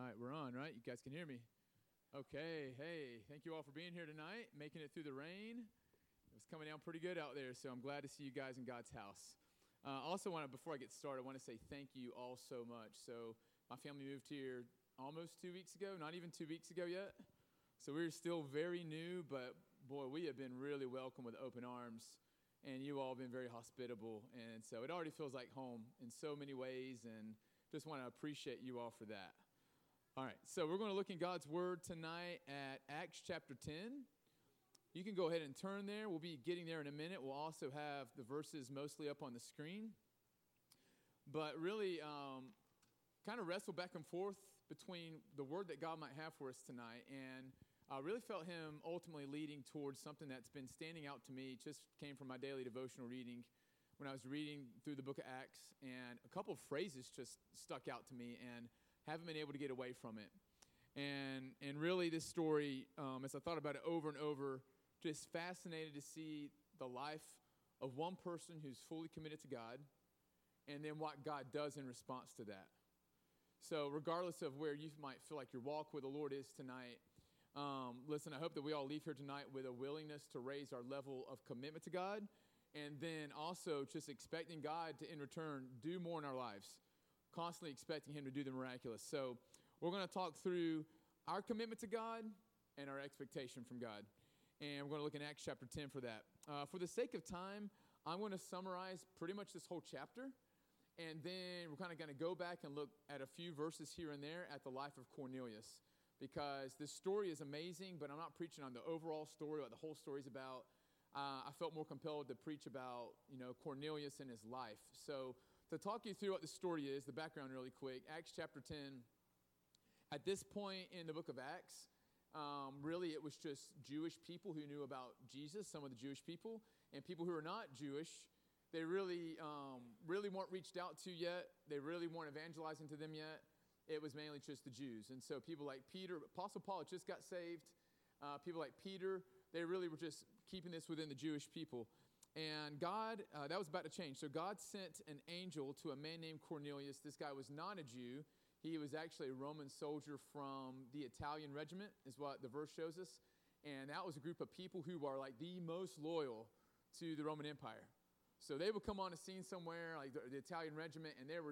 right, we're on, right? You guys can hear me. Okay, hey, thank you all for being here tonight, making it through the rain. It was coming down pretty good out there, so I'm glad to see you guys in God's house. Also, before I get started, I want to say thank you all so much. So, my family moved here almost 2 weeks ago, not even 2 weeks ago yet. So, we're still very new, but boy, we have been really welcomed with open arms, and you all have been very hospitable. And so, it already feels like home in so many ways, and just want to appreciate you all for that. All right, so we're going to look in God's Word tonight at Acts chapter 10. You can go ahead and turn there. We'll be getting there in a minute. We'll also have the verses mostly up on the screen. But really, kind of wrestle back and forth between the Word that God might have for us tonight. And I really felt Him ultimately leading towards something that's been standing out to me. It just came from my daily devotional reading when I was reading through the book of Acts. And a couple of phrases just stuck out to me and haven't been able to get away from it. And really this story, as I thought about it over and over, just fascinated to see the life of one person who's fully committed to God and then what God does in response to that. So regardless of where you might feel like your walk with the Lord is tonight, listen, I hope that we all leave here tonight with a willingness to raise our level of commitment to God, and then also just expecting God to, in return, do more in our lives, constantly expecting Him to do the miraculous. So we're going to talk through our commitment to God and our expectation from God. And we're going to look in Acts chapter 10 for that. For the sake of time, I'm going to summarize pretty much this whole chapter. And then we're kind of going to go back and look at a few verses here and there at the life of Cornelius. Because this story is amazing, but I'm not preaching on the overall story, what the whole story is about. I felt more compelled to preach about, Cornelius and his life. So to talk you through what the story is, the background really quick, Acts chapter 10. At this point in the book of Acts, really it was just Jewish people who knew about Jesus, some of the Jewish people, and people who are not Jewish. They really weren't reached out to yet. They really weren't evangelizing to them yet. It was mainly just the Jews. And so people like Peter, Apostle Paul had just got saved. People like Peter, they really were just keeping this within the Jewish people. And God, that was about to change. So God sent an angel to a man named Cornelius. This guy was not a Jew. He was actually a Roman soldier from the Italian regiment, is what the verse shows us. And that was a group of people who are like the most loyal to the Roman Empire. So they would come on a scene somewhere, like the Italian regiment, and they were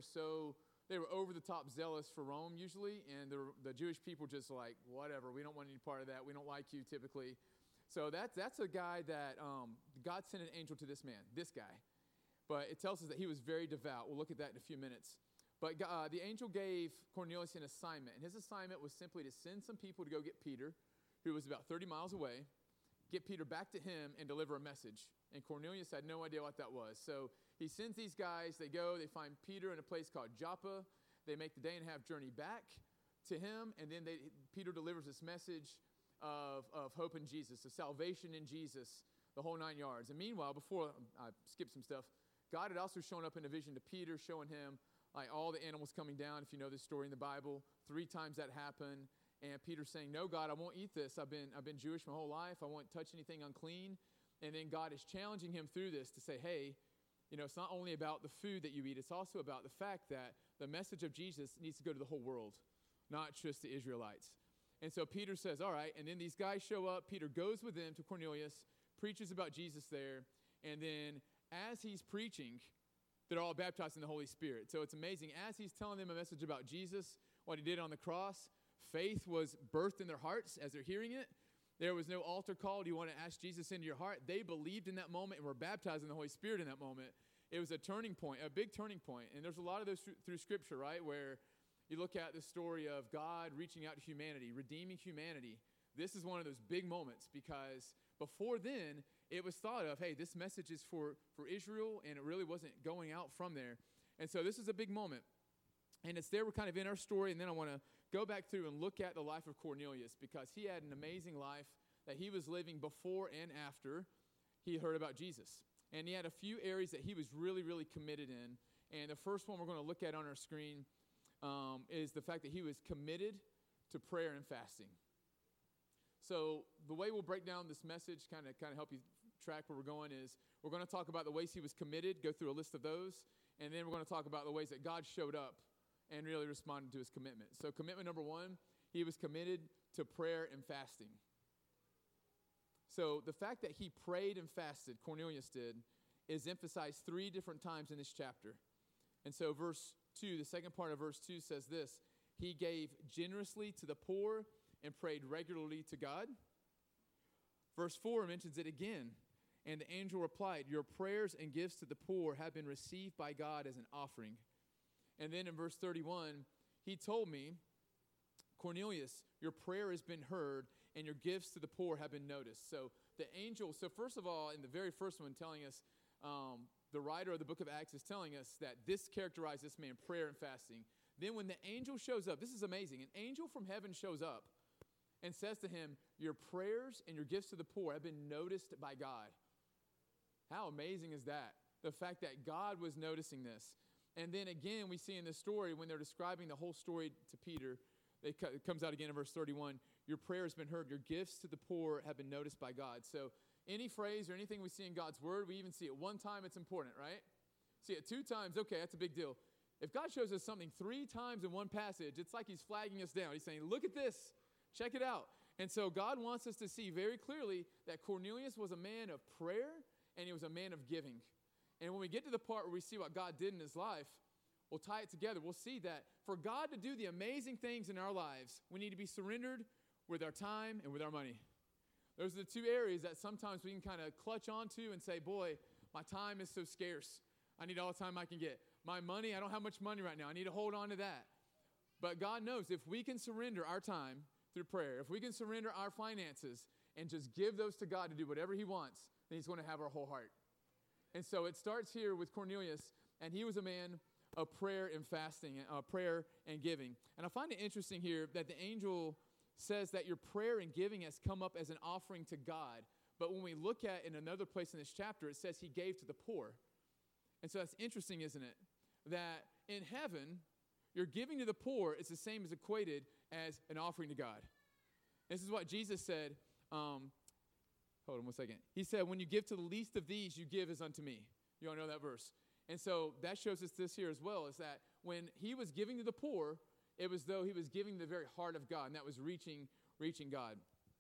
over the top zealous for Rome usually. And the Jewish people just like, whatever, we don't want any part of that. We don't like you typically. So that's a guy that God sent an angel to this man, this guy. But it tells us that he was very devout. We'll look at that in a few minutes. But the angel gave Cornelius an assignment. And his assignment was simply to send some people to go get Peter, who was about 30 miles away, get Peter back to him and deliver a message. And Cornelius had no idea what that was. So he sends these guys. They go. They find Peter in a place called Joppa. They make the day and a half journey back to him. And then Peter delivers this message of hope in Jesus, of salvation in Jesus, the whole 9 yards. And meanwhile, before I skip some stuff, God had also shown up in a vision to Peter, showing him like all the animals coming down. If you know this story in the Bible, 3 times that happened. And Peter saying, no, God, I won't eat this. I've been Jewish my whole life. I won't touch anything unclean. And then God is challenging him through this to say, hey, it's not only about the food that you eat. It's also about the fact that the message of Jesus needs to go to the whole world, not just the Israelites. And so Peter says, all right. And then these guys show up. Peter goes with them to Cornelius, preaches about Jesus there. And then as he's preaching, they're all baptized in the Holy Spirit. So it's amazing. As he's telling them a message about Jesus, what he did on the cross, faith was birthed in their hearts as they're hearing it. There was no altar call. Do you want to ask Jesus into your heart? They believed in that moment and were baptized in the Holy Spirit in that moment. It was a turning point, a big turning point. And there's a lot of those through Scripture, right, where you look at the story of God reaching out to humanity, redeeming humanity. This is one of those big moments because before then, it was thought of, hey, this message is for Israel, and it really wasn't going out from there. And so this is a big moment. And it's there, we're kind of in our story, and then I want to go back through and look at the life of Cornelius because he had an amazing life that he was living before and after he heard about Jesus. And he had a few areas that he was really, really committed in. And the first one we're going to look at on our screen is the fact that he was committed to prayer and fasting. So the way we'll break down this message, kind of help you track where we're going, is we're going to talk about the ways he was committed, go through a list of those, and then we're going to talk about the ways that God showed up and really responded to his commitment. So commitment number one, he was committed to prayer and fasting. So the fact that he prayed and fasted, Cornelius did, is emphasized 3 different times in this chapter. And so verse 2, the second part of verse 2 says this: he gave generously to the poor and prayed regularly to God. Verse 4 mentions it again. And the angel replied, your prayers and gifts to the poor have been received by God as an offering. And then in verse 31, he told me, Cornelius, your prayer has been heard, and your gifts to the poor have been noticed. So the angel, so first of all, in the very first one telling us, the writer of the book of Acts is telling us that this characterized this man, prayer and fasting. Then when the angel shows up, this is amazing, an angel from heaven shows up and says to him, your prayers and your gifts to the poor have been noticed by God. How amazing is that? The fact that God was noticing this. And then again, we see in this story, when they're describing the whole story to Peter, it comes out again in verse 31, your prayer has been heard, your gifts to the poor have been noticed by God. So any phrase or anything we see in God's word, we even see it one time, it's important, right? See it 2 times, okay, that's a big deal. If God shows us something 3 times in one passage, it's like he's flagging us down. He's saying, look at this, check it out. And so God wants us to see very clearly that Cornelius was a man of prayer and he was a man of giving. And when we get to the part where we see what God did in his life, we'll tie it together. We'll see that for God to do the amazing things in our lives, we need to be surrendered with our time and with our money. Those are the 2 areas that sometimes we can kind of clutch onto and say, boy, my time is so scarce. I need all the time I can get. My money, I don't have much money right now. I need to hold on to that. But God knows if we can surrender our time through prayer, if we can surrender our finances and just give those to God to do whatever he wants, then he's going to have our whole heart. And so it starts here with Cornelius, and he was a man of prayer and fasting, prayer and giving. And I find it interesting here that the angel says that your prayer and giving has come up as an offering to God. But when we look at in another place in this chapter, it says he gave to the poor. And so that's interesting, isn't it? That in heaven, your giving to the poor is the same as equated as an offering to God. This is what Jesus said. Hold on one second. He said, when you give to the least of these, you give as unto me. You all know that verse. And so that shows us this here as well, is that when he was giving to the poor, it was though he was giving the very heart of God, and that was reaching God.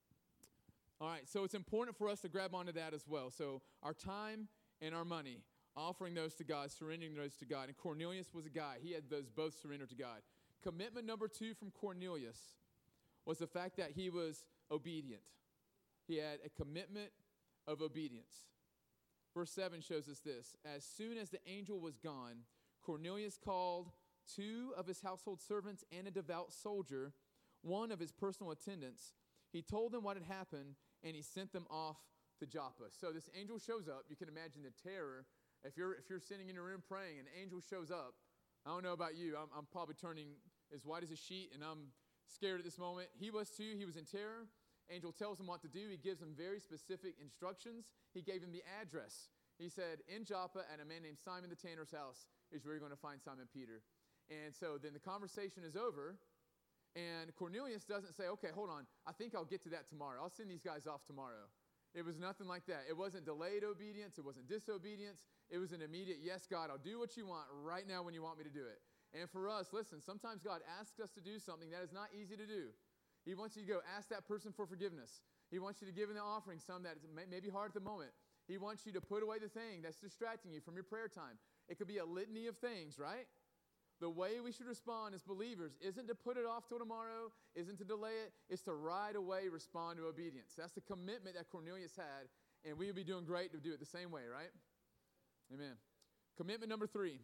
All right, so it's important for us to grab onto that as well. So our time and our money, offering those to God, surrendering those to God. And Cornelius was a guy. He had those both surrendered to God. Commitment number 2 from Cornelius was the fact that he was obedient. He had a commitment of obedience. Verse 7 shows us this. As soon as the angel was gone, Cornelius called 2 of his household servants and a devout soldier, one of his personal attendants. He told them what had happened, and he sent them off to Joppa. So this angel shows up. You can imagine the terror. If you're sitting in your room praying, an angel shows up. I don't know about you. I'm probably turning as white as a sheet, and I'm scared at this moment. He was too. He was in terror. Angel tells him what to do. He gives him very specific instructions. He gave him the address. He said, in Joppa, at a man named Simon the tanner's house is where you're going to find Simon Peter. And so then the conversation is over, and Cornelius doesn't say, okay, hold on, I think I'll get to that tomorrow. I'll send these guys off tomorrow. It was nothing like that. It wasn't delayed obedience. It wasn't disobedience. It was an immediate, yes, God, I'll do what you want right now when you want me to do it. And for us, listen, sometimes God asks us to do something that is not easy to do. He wants you to go ask that person for forgiveness. He wants you to give in the offering some that may be hard at the moment. He wants you to put away the thing that's distracting you from your prayer time. It could be a litany of things, right? The way we should respond as believers isn't to put it off till tomorrow, isn't to delay it, it's to right away respond to obedience. That's the commitment that Cornelius had, and we would be doing great to do it the same way, right? Amen. Commitment number 3.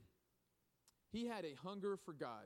He had a hunger for God.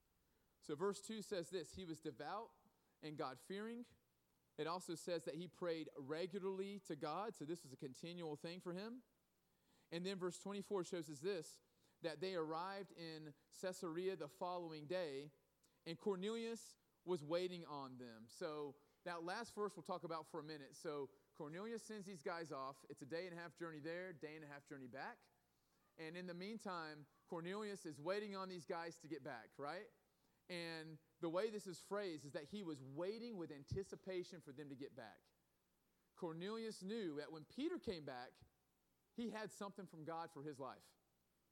So verse 2 says this, he was devout and God-fearing. It also says that he prayed regularly to God, so this was a continual thing for him. And then verse 24 shows us this, that they arrived in Caesarea the following day, and Cornelius was waiting on them. So that last verse we'll talk about for a minute. So Cornelius sends these guys off. It's a 1.5 day journey there, 1.5 day journey back. And in the meantime, Cornelius is waiting on these guys to get back, right? And the way this is phrased is that he was waiting with anticipation for them to get back. Cornelius knew that when Peter came back, he had something from God for his life.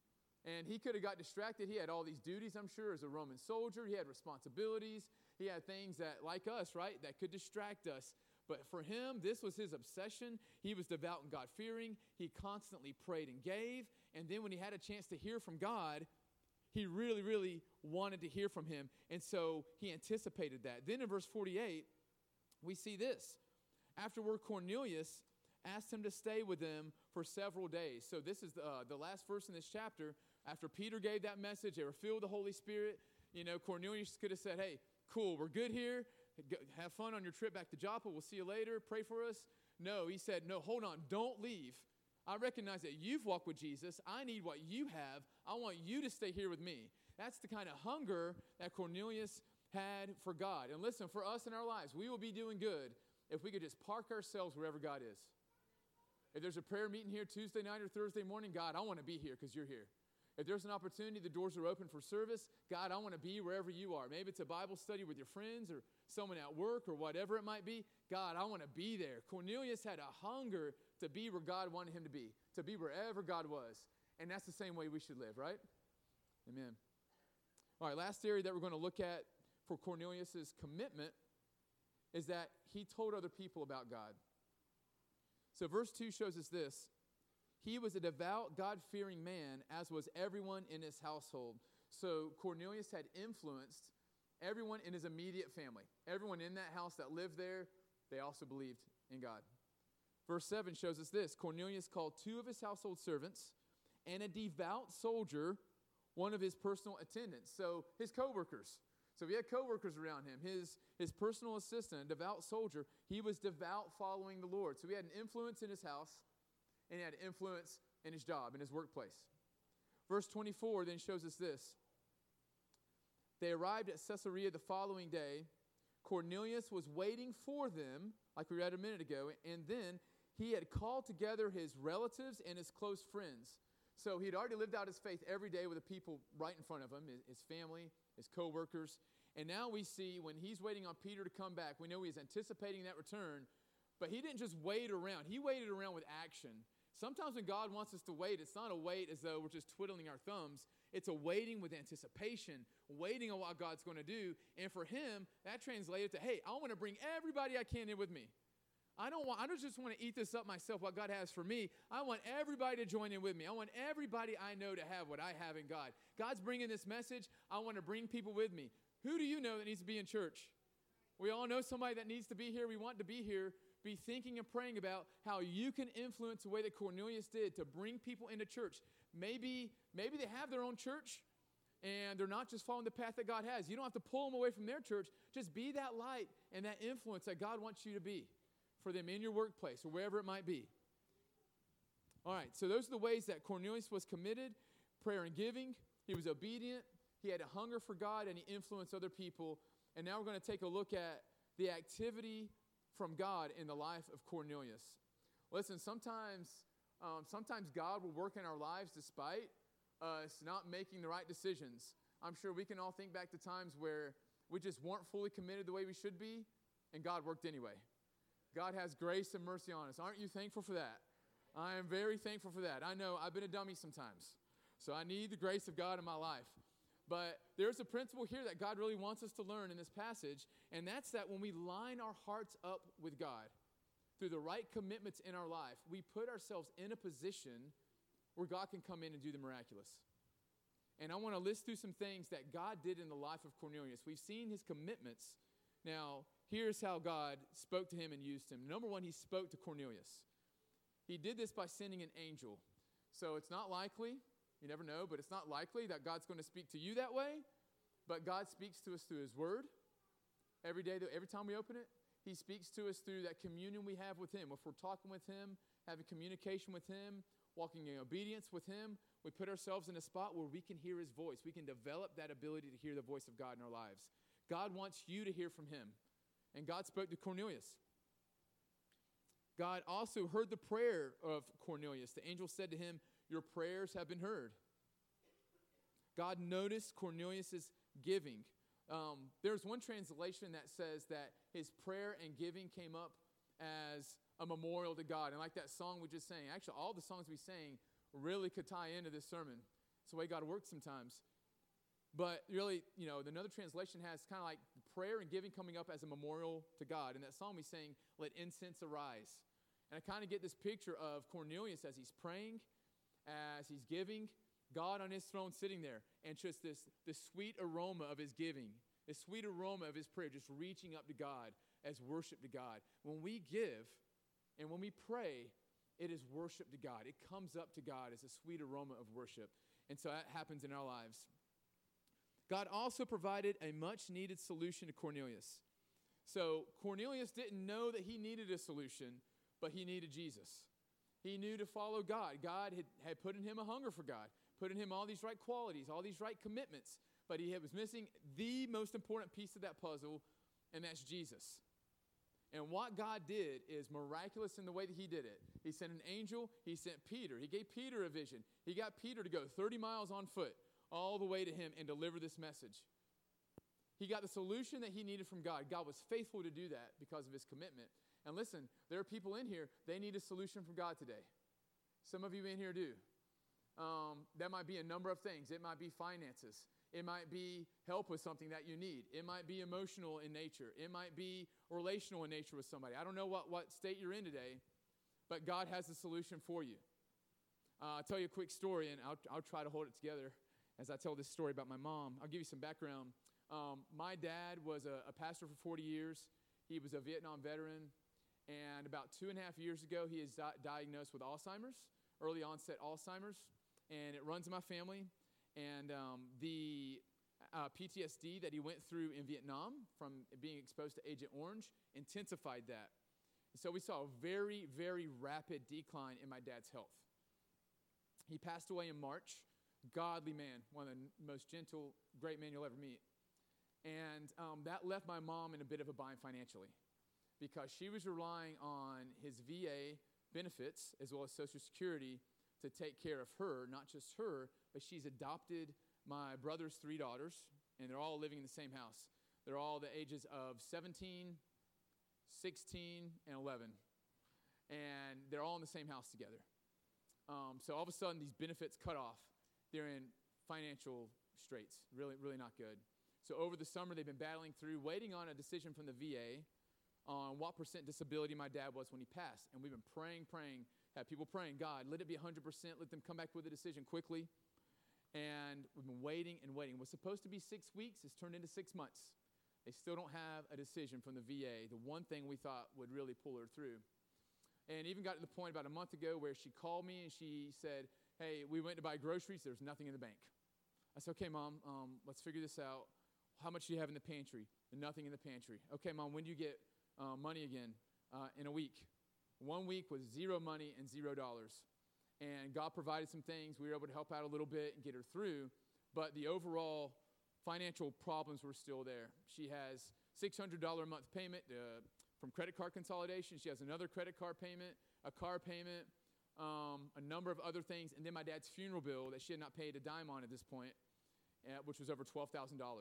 And he could have got distracted. He had all these duties, I'm sure, as a Roman soldier. He had responsibilities. He had things that, like us, right, that could distract us. But for him, this was his obsession. He was devout and God-fearing. He constantly prayed and gave. And then when he had a chance to hear from God, he really, really wanted to hear from him. And so he anticipated that. Then in verse 48, we see this. Afterward, Cornelius asked him to stay with them for several days. So this is the last verse in this chapter. After Peter gave that message, they were filled with the Holy Spirit. Cornelius could have said, hey, cool, we're good here. Have fun on your trip back to Joppa. We'll see you later. Pray for us. No, he said, no, hold on. Don't leave. I recognize that you've walked with Jesus. I need what you have. I want you to stay here with me. That's the kind of hunger that Cornelius had for God. And listen, for us in our lives, we will be doing good if we could just park ourselves wherever God is. If there's a prayer meeting here Tuesday night or Thursday morning, God, I want to be here because you're here. If there's an opportunity, the doors are open for service. God, I want to be wherever you are. Maybe it's a Bible study with your friends or someone at work or whatever it might be. God, I want to be there. Cornelius had a hunger to be where God wanted him to be wherever God was. And that's the same way we should live, right? Amen. All right, last area that we're going to look at for Cornelius' commitment is that he told other people about God. So verse 2 shows us this. He was a devout, God-fearing man, as was everyone in his household. So Cornelius had influenced everyone in his immediate family. Everyone in that house that lived there, they also believed in God. Verse 7 shows us this. Cornelius called 2 of his household servants and a devout soldier, one of his personal attendants. So his co-workers. So he had co-workers around him. His personal assistant, a devout soldier, he was devout following the Lord. So he had an influence in his house, and he had influence in his job, in his workplace. Verse 24 then shows us this. They arrived at Caesarea the following day. Cornelius was waiting for them, like we read a minute ago, and then he had called together his relatives and his close friends. So he had already lived out his faith every day with the people right in front of him, his family, his co-workers. And now we see when he's waiting on Peter to come back, we know he's anticipating that return, but he didn't just wait around. He waited around with action. Sometimes when God wants us to wait, it's not a wait as though we're just twiddling our thumbs. It's a waiting with anticipation, waiting on what God's going to do. And for him, that translated to, hey, I want to bring everybody I can in with me. I don't just want to eat this up myself, what God has for me. I want everybody to join in with me. I want everybody I know to have what I have in God. God's bringing this message. I want to bring people with me. Who do you know that needs to be in church? We all know somebody that needs to be here. We want to be here. Be thinking and praying about how you can influence the way that Cornelius did to bring people into church. Maybe they have their own church and they're not just following the path that God has. You don't have to pull them away from their church. Just be that light and that influence that God wants you to be for them in your workplace or wherever it might be. All right, so those are the ways that Cornelius was committed, prayer and giving. He was obedient. He had a hunger for God, and he influenced other people. And now we're going to take a look at the activity from God in the life of Cornelius. Listen, sometimes God will work in our lives despite us not making the right decisions. I'm sure we can all think back to times where we just weren't fully committed the way we should be, and God worked anyway. God has grace and mercy on us. Aren't you thankful for that? I am very thankful for that. I know I've been a dummy sometimes, so I need the grace of God in my life. But there's a principle here that God really wants us to learn in this passage, and that's that when we line our hearts up with God through the right commitments in our life, we put ourselves in a position where God can come in and do the miraculous. And I want to list through some things that God did in the life of Cornelius. We've seen his commitments. Now, here's how God spoke to him and used him. Number one, he spoke to Cornelius. He did this by sending an angel. So it's not likely, you never know, but it's not likely that God's going to speak to you that way. But God speaks to us through his word. Every day, every time we open it, he speaks to us through that communion we have with him. If we're talking with him, having communication with him, walking in obedience with him, we put ourselves in a spot where we can hear his voice. We can develop that ability to hear the voice of God in our lives. God wants you to hear from him. And God spoke to Cornelius. God also heard the prayer of Cornelius. The angel said to him, your prayers have been heard. God noticed Cornelius' giving. There's one translation that says that his prayer and giving came up as a memorial to God. And like that song we just sang, actually all the songs we sang really could tie into this sermon. It's the way God works sometimes. But really, another translation has kind of like prayer and giving coming up as a memorial to God. In that psalm, he's saying, let incense arise. And I kind of get this picture of Cornelius as he's praying, as he's giving, God on his throne sitting there, and just this sweet aroma of his giving, this sweet aroma of his prayer, just reaching up to God as worship to God. When we give and when we pray, it is worship to God. It comes up to God as a sweet aroma of worship. And so that happens in our lives. God also provided a much-needed solution to Cornelius. So Cornelius didn't know that he needed a solution, but he needed Jesus. He knew to follow God. God had put in him a hunger for God, put in him all these right qualities, all these right commitments, but he was missing the most important piece of that puzzle, and that's Jesus. And what God did is miraculous in the way that he did it. He sent an angel. He sent Peter. He gave Peter a vision. He got Peter to go 30 miles on foot all the way to him and deliver this message. He got the solution that he needed from God. God was faithful to do that because of his commitment. And listen, there are people in here, they need a solution from God today. Some of you in here do. That might be a number of things. It might be finances. It might be help with something that you need. It might be emotional in nature. It might be relational in nature with somebody. I don't know what state you're in today, but God has a solution for you. I'll tell you a quick story, and I'll try to hold it together as I tell this story about my mom. I'll give you some background. My dad was a pastor for 40 years. He was a Vietnam veteran, and about 2.5 years ago, he is diagnosed with Alzheimer's, early onset Alzheimer's, and it runs in my family. And the PTSD that he went through in Vietnam from being exposed to Agent Orange intensified that. And so we saw a very, very rapid decline in my dad's health. He passed away in March. Godly man, one of the most gentle, great men you'll ever meet. And that left my mom in a bit of a bind financially because she was relying on his VA benefits as well as Social Security to take care of her, not just her, but she's adopted my brother's 3 daughters, and they're all living in the same house. They're all the ages of 17, 16, and 11. And they're all in the same house together. So all of a sudden, these benefits cut off. They're in financial straits, really, really not good. So over the summer, they've been battling through, waiting on a decision from the VA on what % disability my dad was when he passed. And we've been praying, have people praying, God, let it be 100%, let them come back with a decision quickly. And we've been waiting and waiting. It was supposed to be 6 weeks. It's turned into 6 months. They still don't have a decision from the VA, the one thing we thought would really pull her through. And even got to the point about a month ago where she called me and she said, hey, we went to buy groceries. There's nothing in the bank. I said, okay, Mom, let's figure this out. How much do you have in the pantry? Nothing in the pantry. Okay, Mom, when do you get money again? In a week. 1 week with zero money and $0. And God provided some things. We were able to help out a little bit and get her through. But the overall financial problems were still there. She has $600 a month payment from credit card consolidation. She has another credit card payment, a car payment, a number of other things, and then my dad's funeral bill that she had not paid a dime on at this point, which was over $12,000.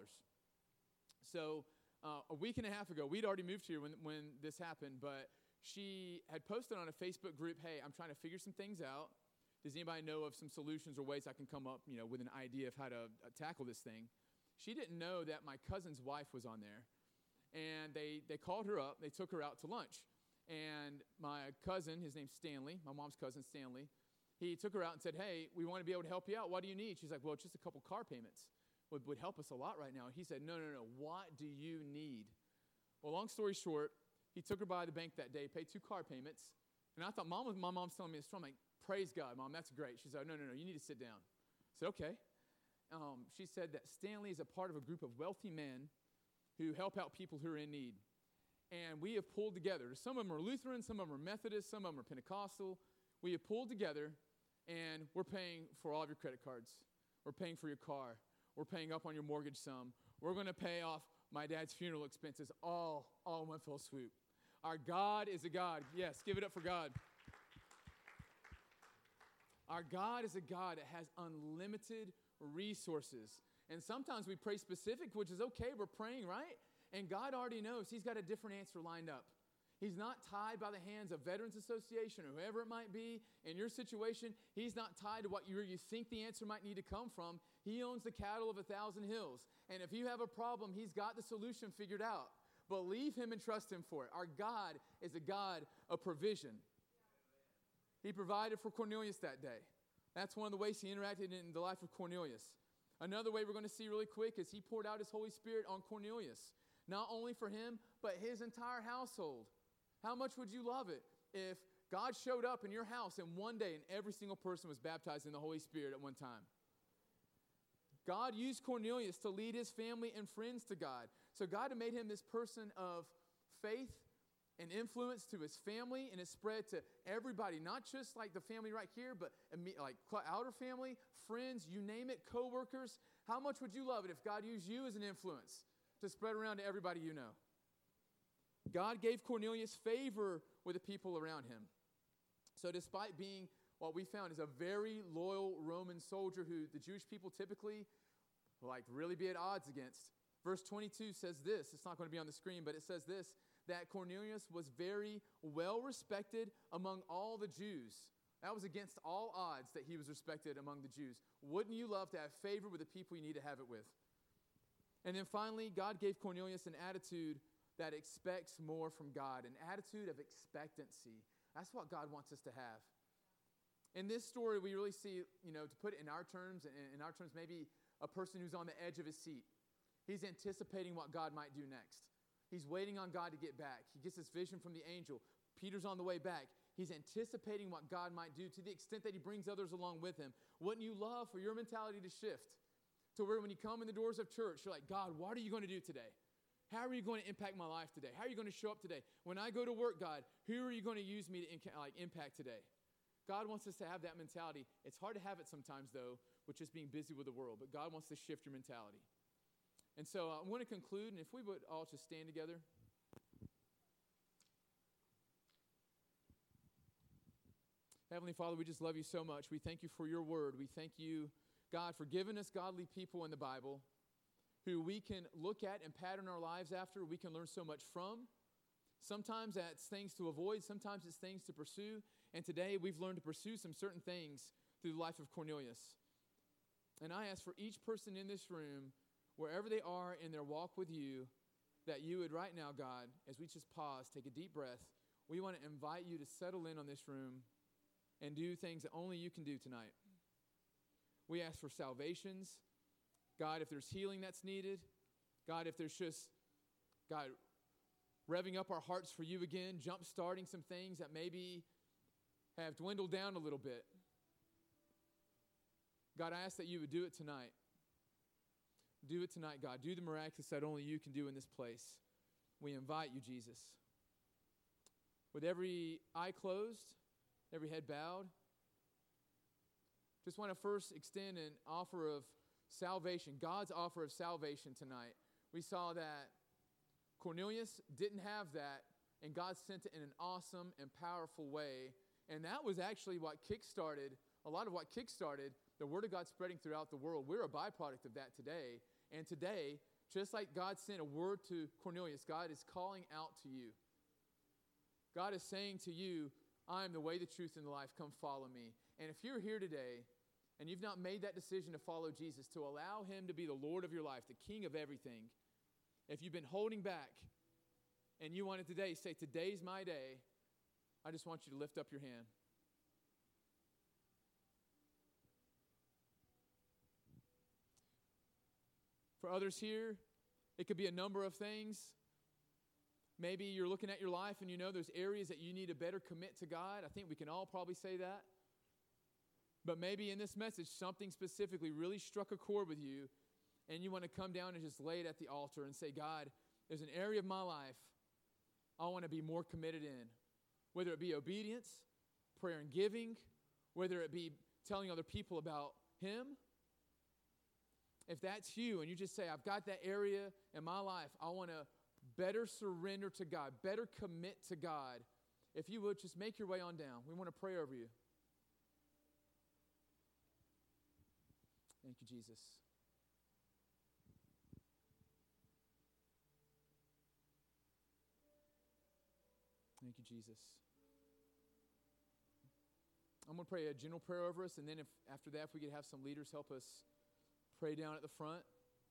So a week and a half ago, we'd already moved here when this happened, but she had posted on a Facebook group, hey, I'm trying to figure some things out. Does anybody know of some solutions or ways I can come up, with an idea of how to tackle this thing? She didn't know that my cousin's wife was on there. And they called her up. They took her out to lunch. And my cousin, his name's Stanley, my mom's cousin Stanley, he took her out and said, hey, we want to be able to help you out. What do you need? She's like, well, just a couple car payments would help us a lot right now. He said, no. What do you need? Well, long story short, he took her by the bank that day, paid 2 car payments. And I thought, my mom's telling me this story. I'm like, praise God, Mom, that's great. She said, no, you need to sit down. I said, okay. She said that Stanley is a part of a group of wealthy men who help out people who are in need. And we have pulled together. Some of them are Lutheran, some of them are Methodist, some of them are Pentecostal. We have pulled together, and we're paying for all of your credit cards. We're paying for your car. We're paying up on your mortgage sum. We're going to pay off my dad's funeral expenses all in one fell swoop. Our God is a God. Yes, give it up for God. Our God is a God that has unlimited resources. And sometimes we pray specific, which is okay. We're praying, right? And God already knows. He's got a different answer lined up. He's not tied by the hands of Veterans Association or whoever it might be. In your situation, he's not tied to what you think the answer might need to come from. He owns the cattle of 1,000 hills. And if you have a problem, he's got the solution figured out. Believe him and trust him for it. Our God is a God of provision. He provided for Cornelius that day. That's one of the ways he interacted in the life of Cornelius. Another way we're going to see really quick is he poured out his Holy Spirit on Cornelius. Not only for him, but his entire household. How much would you love it if God showed up in your house in one day and every single person was baptized in the Holy Spirit at one time? God used Cornelius to lead his family and friends to God. So God had made him this person of faith and influence to his family, and it spread to everybody, not just like the family right here, but like outer family, friends, you name it, co-workers. How much would you love it if God used you as an influence to spread around to everybody you know? God gave Cornelius favor with the people around him. So despite being what we found is a very loyal Roman soldier who the Jewish people typically like really be at odds against, verse 22 says this. It's not going to be on the screen, but it says this, that Cornelius was very well respected among all the Jews. That was against all odds that he was respected among the Jews. Wouldn't you love to have favor with the people you need to have it with? And then finally, God gave Cornelius an attitude that expects more from God, an attitude of expectancy. That's what God wants us to have. In this story, we really see, to put it in our terms, maybe a person who's on the edge of his seat. He's anticipating what God might do next. He's waiting on God to get back. He gets this vision from the angel. Peter's on the way back. He's anticipating what God might do to the extent that he brings others along with him. Wouldn't you love for your mentality to shift to where when you come in the doors of church, you're like, God, what are you going to do today? How are you going to impact my life today? How are you going to show up today? When I go to work, God, who are you going to use me to impact today? God wants us to have that mentality. It's hard to have it sometimes, though, with just being busy with the world. But God wants to shift your mentality. And so I'm going to conclude, and if we would all just stand together. Heavenly Father, we just love you so much. We thank you for your word. We thank you, God, for giving us godly people in the Bible who we can look at and pattern our lives after, we can learn so much from. Sometimes that's things to avoid, sometimes it's things to pursue. And today we've learned to pursue some certain things through the life of Cornelius. And I ask for each person in this room, wherever they are in their walk with you, that you would right now, God, as we just pause, take a deep breath, we want to invite you to settle in on this room and do things that only you can do tonight. We ask for salvations. God, if there's healing that's needed, God, if there's just, God, revving up our hearts for you again, jump-starting some things that maybe have dwindled down a little bit. God, I ask that you would do it tonight. Do it tonight, God. Do the miraculous that only you can do in this place. We invite you, Jesus. With every eye closed, every head bowed, just want to first extend an offer of salvation, God's offer of salvation tonight. We saw that Cornelius didn't have that, and God sent it in an awesome and powerful way. And that was actually what kickstarted, a lot of what kickstarted the word of God spreading throughout the world. We're a byproduct of that today. And today, just like God sent a word to Cornelius, God is calling out to you. God is saying to you, I am the way, the truth, and the life. Come follow me. And if you're here today and you've not made that decision to follow Jesus, to allow him to be the Lord of your life, the King of everything, if you've been holding back and you want to today say, today's my day, I just want you to lift up your hand. For others here, it could be a number of things. Maybe you're looking at your life and you know there's areas that you need to better commit to God. I think we can all probably say that. But maybe in this message, something specifically really struck a chord with you, and you want to come down and just lay it at the altar and say, God, there's an area of my life I want to be more committed in. Whether it be obedience, prayer and giving, whether it be telling other people about him. If that's you and you just say, I've got that area in my life, I want to better surrender to God, better commit to God. If you would, just make your way on down. We want to pray over you. Thank you, Jesus. Thank you, Jesus. I'm going to pray a general prayer over us, and then after that, if we could have some leaders help us pray down at the front.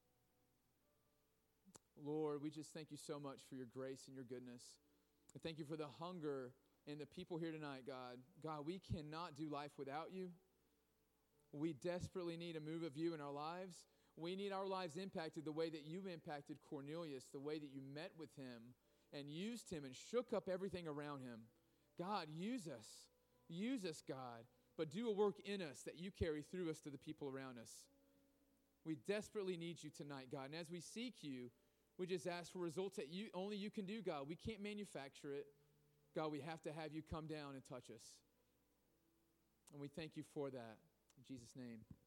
Lord, we just thank you so much for your grace and your goodness. And thank you for the hunger and the people here tonight, God. God, we cannot do life without you. We desperately need a move of you in our lives. We need our lives impacted the way that you impacted Cornelius, the way that you met with him and used him and shook up everything around him. God, use us. Use us, God. But do a work in us that you carry through us to the people around us. We desperately need you tonight, God. And as we seek you, we just ask for results that only you can do, God. We can't manufacture it. God, we have to have you come down and touch us. And we thank you for that. In Jesus' name.